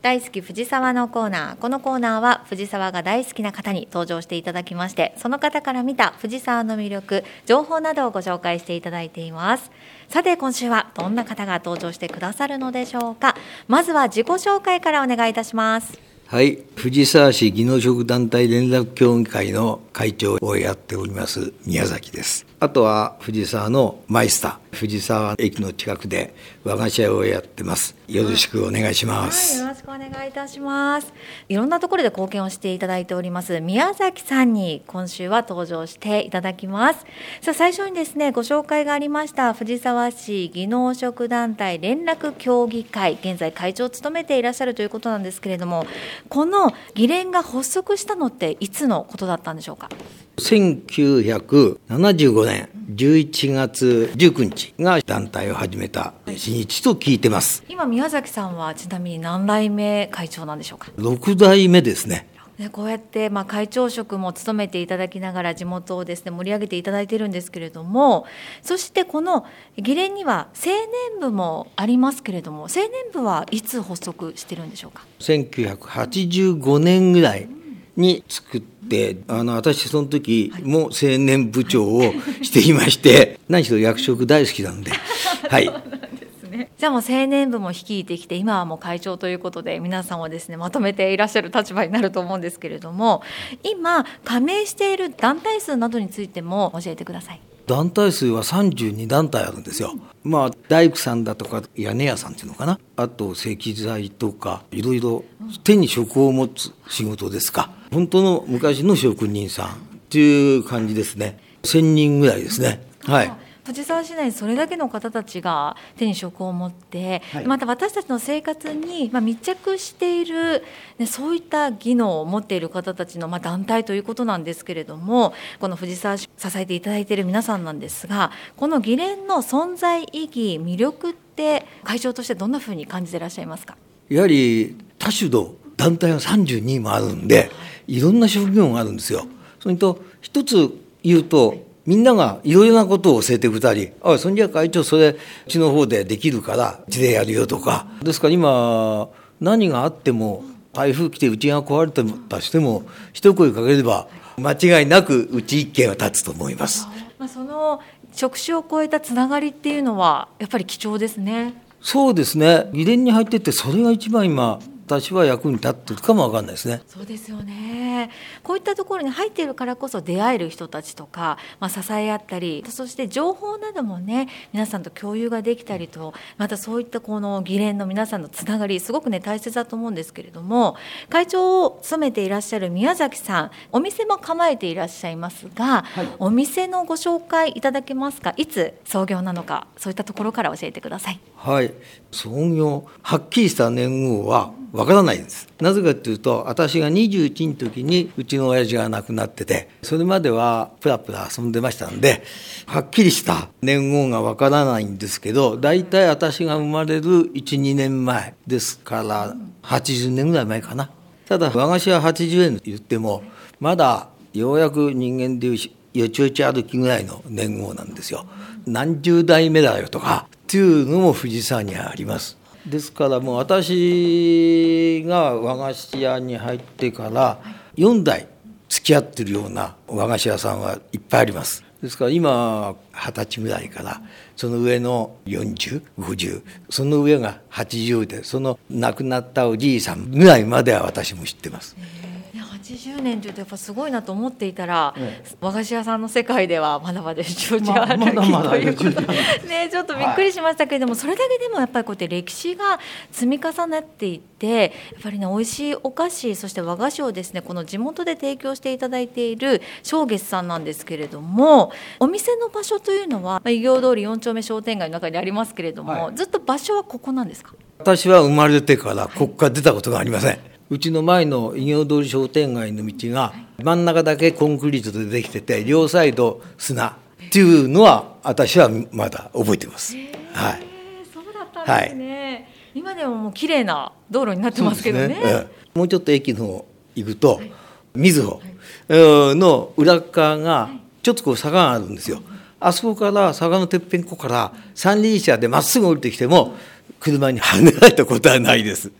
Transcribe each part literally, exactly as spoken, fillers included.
大好き藤沢のコーナー。このコーナーは藤沢が大好きな方に登場していただきまして、その方から見た藤沢の魅力、情報などをご紹介していただいています。さて今週はどんな方が登場してくださるのでしょうか。まずは自己紹介からお願いいたします。 はい、藤沢市技能職団体連絡協議会の会長をやっております宮崎です。あとは藤沢のマイスター、藤沢駅の近くで和菓子屋をやってます。よろしくお願いします。 はい、よろしくお願いいたします。いろんなところで貢献をしていただいております宮崎さんに今週は登場していただきます。さあ最初にですね、ご紹介がありました藤沢市技能職団体連絡協議会、現在会長を務めていらっしゃるということなんですけれども、この議連が発足したのっていつのことだったんでしょうか。 せんきゅうひゃくななじゅうごねんじゅういちがつじゅうくにちが団体を始めた日にちと聞いてます。 今宮崎さんはちなみに何代目会長なんでしょうか。 ろくだいめですね。 こうやってまあ会長職も務めていただきながら地元をですね盛り上げていただいているんですけれども、そしてこの議連には青年部もありますけれども、青年部はいつ発足してるんでしょうか。 せんきゅうひゃくはちじゅうごねんぐらいに作って、あの私その時も青年部長をしていまして、はい、何しろ役職大好きなのではいじゃあもう青年部も率いてきて、今はもう会長ということで皆さんをですねまとめていらっしゃる立場になると思うんですけれども、今加盟している団体数などについても教えてください。 団体数はさんじゅうにだんたいあるんですよ。まあ大工さんだとか屋根屋さんっていうのかな、あと石材とかいろいろ手に職を持つ仕事ですか、本当の昔の職人さんっていう感じですね。せんにんぐらいですね。はい。 藤沢市内にそれだけの方たちが手に職を持って、はい、また私たちの生活に密着している、ね、そういった技能を持っている方たちのまあ団体ということなんですけれども、この藤沢市を支えていただいている皆さんなんですが、この議連の存在意義、魅力って会長としてどんなふうに感じていらっしゃいますか。 やはり多種の団体がさんじゅうにもあるんで、いろんな職業があるんですよ。それと一つ言うと、はいみんながいろいろなことを教えてくれたり、あ、そんじゃ会長それうちの方でできるからうちでやるよとか、ですから今何があっても台風来てうちが壊れたとしても一声かければ間違いなくうち一軒は立つと思います。 まあ、その職種を超えたつながりっていうのはやっぱり貴重ですね。 そうですね。議連に入ってってそれが一番今私は役に立ってるかもわかんないですね。 そうですよね。こういったところに入っているからこそ出会える人たちとか、まあ、支え合ったり、そして情報などもね皆さんと共有ができたりと、またそういったこの議連の皆さんのつながりすごくね大切だと思うんですけれども、会長を務めていらっしゃる宮崎さん、お店も構えていらっしゃいますが、はい、お店のご紹介いただけますか。いつ創業なのか、そういったところから教えてください。 はい、創業はっきりした年号はわからないです。なぜかというと、私がにじゅういちの時にうちの親父が亡くなってて、それまではプラプラ遊んでましたんで、はっきりした年号がわからないんですけど、だいたい私が生まれるいち、にねんまえですからはちじゅうねんぐらい前かな。ただ和菓子ははちじゅうえんと言っても、まだようやく人間でいうよちよち歩きぐらいの年号なんですよ。何十代目だよとかっていうのも藤沢にはあります。ですからもう私が和菓子屋に入ってからよんだい付き合ってるような和菓子屋さんはいっぱいあります。ですから今はたちぐらいからその上のよんじゅう、ごじゅう、その上がはちじゅうで、その亡くなったおじいさんぐらいまでは私も知ってます。 はちじゅうねんというとやっぱすごいなと思っていたら、ね、和菓子屋さんの世界ではまだまだよちよち歩きということね、ちょっとびっくりしましたけれども、はい、それだけでもやっぱりこうやって歴史が積み重なっていって、やっぱりね美味しいお菓子、そして和菓子をですねこの地元で提供していただいている正月さんなんですけれども、お店の場所というのは異業通りよん丁目商店街の中にありますけれども、はい、ずっと場所はここなんですか。 私は生まれてからここから出たことがありません。はい、うちの前の異業通り商店街の道が真ん中だけコンクリートでできてて、両サイド砂っていうのは私はまだ覚えてます。はい、 そうだったんですね。はい、今でももう綺麗な道路になってますけど ね, ね、 うん、もうちょっと駅の方行くと、はい、瑞穂の裏側がちょっとこう坂があるんですよ。あそこから坂のてっぺんこから三輪車でまっすぐ降りてきても車にはねられたことはないです。 じゃあもう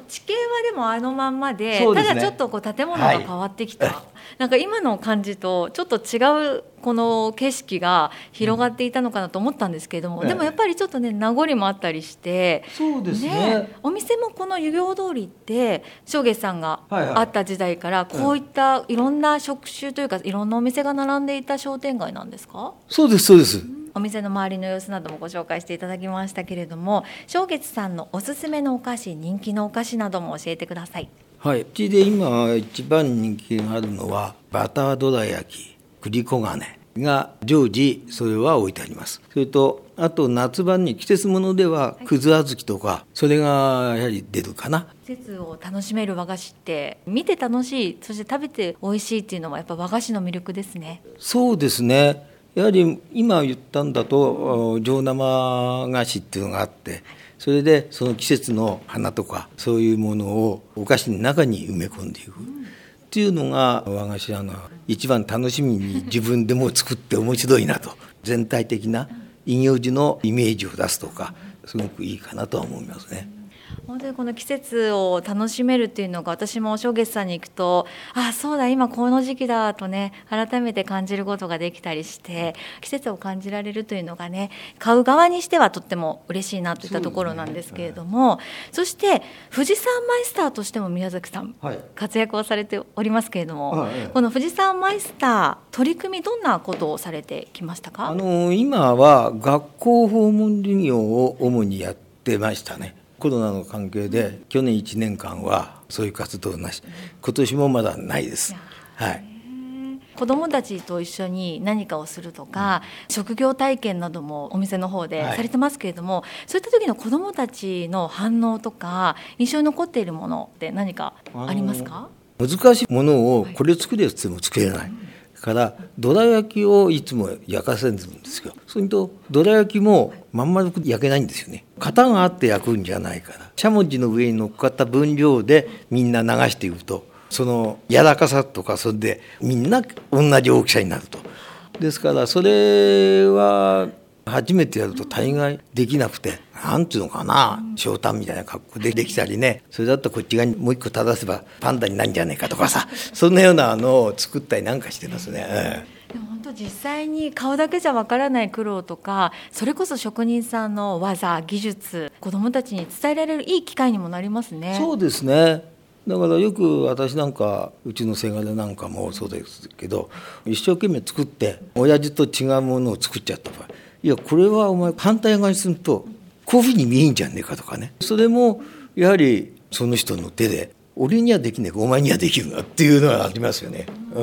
地形はでもあのまんま で, で、ね、 ただちょっとこう建物が変わってきた、はい、なんか今の感じとちょっと違うこの景色が広がっていたのかなと思ったんですけれども、うん、でもやっぱりちょっとね名残もあったりして、 そうです ね, ねお店もこの湯行通りって正月さんがあった時代からこういったいろんな職種というかいろんなお店が並んでいた商店街なんですか？ そうですそうです、うん、 お店の周りの様子などもご紹介していただきましたけれども、正月さんのおすすめのお菓子、人気のお菓子なども教えてください。 はい、うちで今一番人気があるのはバターどら焼き、栗黄金が常時それは置いてあります。それとあと夏場に季節物ではくずあずきとか、それがやはり出るかな。 季節を楽しめる和菓子って見て楽しい、そして食べて美味しいっていうのはやっぱ和菓子の魅力ですね。 そうですね、やはり今言ったんだと上生菓子っていうのがあって、それでその季節の花とかそういうものをお菓子の中に埋め込んでいくっていうのが和菓子屋の一番楽しみに自分でも作って面白いなと全体的な異業種のイメージを出すとかすごくいいかなとは思いますね。 本当にこの季節を楽しめるっていうのが私も正月さんに行くと、あそうだ今この時期だとね改めて感じることができたりして、季節を感じられるというのがね買う側にしてはとっても嬉しいなといったところなんですけれども、 そ, ね、そして富士山マイスターとしても宮崎さん、はい、活躍をされておりますけれども、はい、この富士山マイスター取り組みどんなことをされてきましたか？ あの今は学校訪問事業を主にやってましたね。コロナの関係で去年いちねんかんはそういう活動なし、今年もまだないです。はい、 子どもたちと一緒に何かをするとか、うん、職業体験などもお店の方でされてますけれども、はい、そういった時の子どもたちの反応とか印象に残っているものって何かありますか？ 難しいものをこれ作れって言っても作れない、はい、からどら焼きをいつも焼かせるんですよ。それとどら焼きもまん丸く焼けないんですよね。型があって焼くんじゃないから、しゃもじの上に乗っかった分量でみんな流していくと、その柔らかさとかそれでみんな同じ大きさになると。ですからそれは初めてやると大概できなくて、なんていうのかな、昇太みたいな格好でできたりね、それだとこっち側にもう一個正せばパンダになるんじゃないかとかさ、そんなようなのを作ったりなんかしてますね。 でも本当実際に顔だけじゃわからない苦労とか、それこそ職人さんの技技術、子どもたちに伝えられるいい機会にもなりますね。 そうですね。だからよく私なんかうちのせがれなんかもそうですけど、一生懸命作って親父と違うものを作っちゃった場合、いやこれはお前反対側にするとこういうふうに見えんじゃねえかとかね、それもやはりその人の手で俺にはできないお前にはできるなっていうのがありますよね。うん、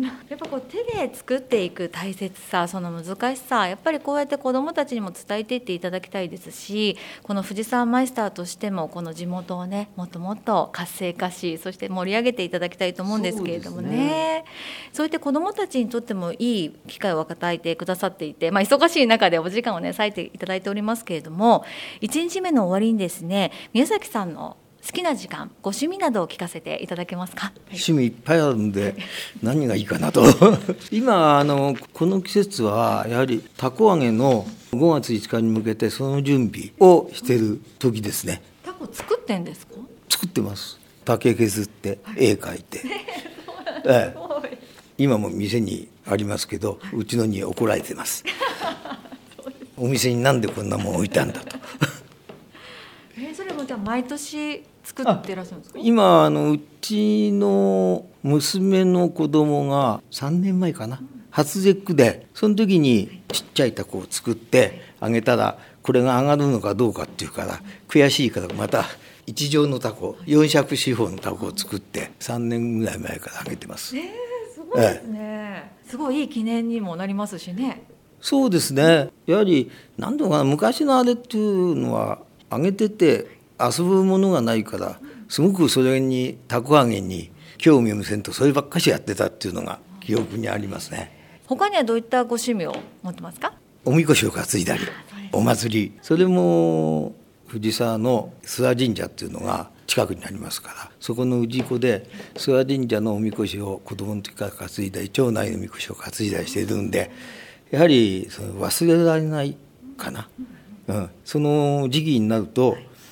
やっぱこう手で作っていく大切さ、その難しさ、やっぱりこうやって子どもたちにも伝えていっていただきたいですし、この富士山マイスターとしてもこの地元をねもっともっと活性化し、そして盛り上げていただきたいと思うんですけれども ね, そうねそういって子どもたちにとってもいい機会を与えてくださっていて、まあ、忙しい中でお時間をね割いていただいておりますけれども、いちにちめの終わりにですね、宮崎さんの好きな時間、ご趣味などを聞かせていただけますか？ 趣味いっぱいあるんで何がいいかなと今あのこの季節はやはりたこ揚げのごがついつかに向けてその準備をしている時ですね。 たこ作ってんですか？ 作ってます。竹削って絵描いて、ええ、今も店にありますけど、うちのに怒られてますお店になんでこんなもん置いたんだとえそれもじゃあ毎年作ってらっしゃるんですか？ 今あのうちの娘の子供がさんねんまえかな、うん、初節句でその時にちっちゃいタコを作ってあげたら、これが上がるのかどうかっていうから悔しいからまた一条のタコよん尺四方のタコを作ってさんねんぐらい前からあげてます。 えー、すごいですね、ええ、すごいいい記念にもなりますしね。 そうですね、やはり何だろうかな、昔のあれっていうのは揚げてて遊ぶものがないからすごくそれにたこ揚げに興味を見せんとそればっかしやってたっていうのが記憶にありますね。 他にはどういったご趣味を持ってますか？ おみこしを担いだりお祭り、それも藤沢の諏訪神社っていうのが近くにありますから、そこの氏子で諏訪神社のおみこしを子供の時から担いだり町内のおみこしを担いだりしているんで、やはりその忘れられないかな、うん、その時期になると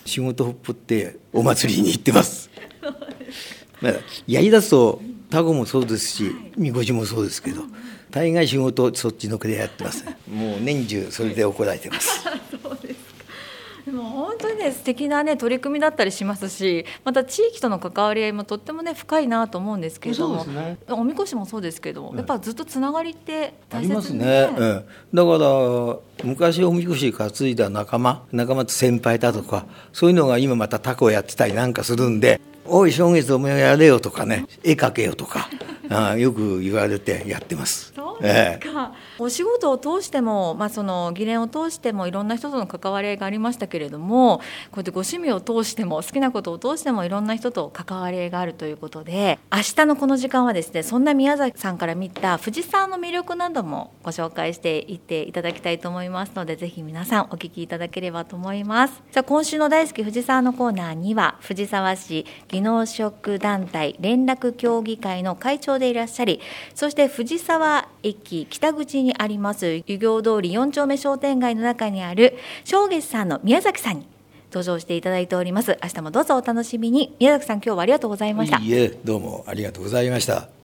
仕事ほっぽってお祭りに行ってますまあ、やりだすとタコもそうですしみこしもそうですけど、大概仕事そっちの国でやってます、ね、もう年中それで怒られてますそうですか。でも本当にね素敵なね取り組みだったりしますし、また地域との関わり合いもとってもね深いなと思うんですけれども、 そうですね、 おみこしもそうですけど、やっぱずっとつながりって大切ですね。 ありますね、うん、だから昔おみこし担いだ仲間仲間と先輩だとかそういうのが今またタコやってたりなんかするんで、おい正月お前やれよとかね、絵描けよとかあよく言われてやってます。 そうですか、ええ、お仕事を通しても、まあ、その議連を通してもいろんな人との関わり合いがありましたけれども、こうやってご趣味を通しても好きなことを通してもいろんな人と関わり合いがあるということで、明日のこの時間はですね、そんな宮崎さんから見た藤沢の魅力などもご紹介していっていただきたいと思いますので、ぜひ皆さんお聞きいただければと思います。さあ、今週の大好き藤沢のコーナーには、藤沢市技能職団体連絡協議会の会長でいらっしゃり、そして藤沢駅北口にあります湯行通りよん丁目商店街の中にある正月さんの宮崎さんに登場していただいております。明日もどうぞお楽しみに。宮崎さん、今日はありがとうございました。 いいえ、どうもありがとうございました。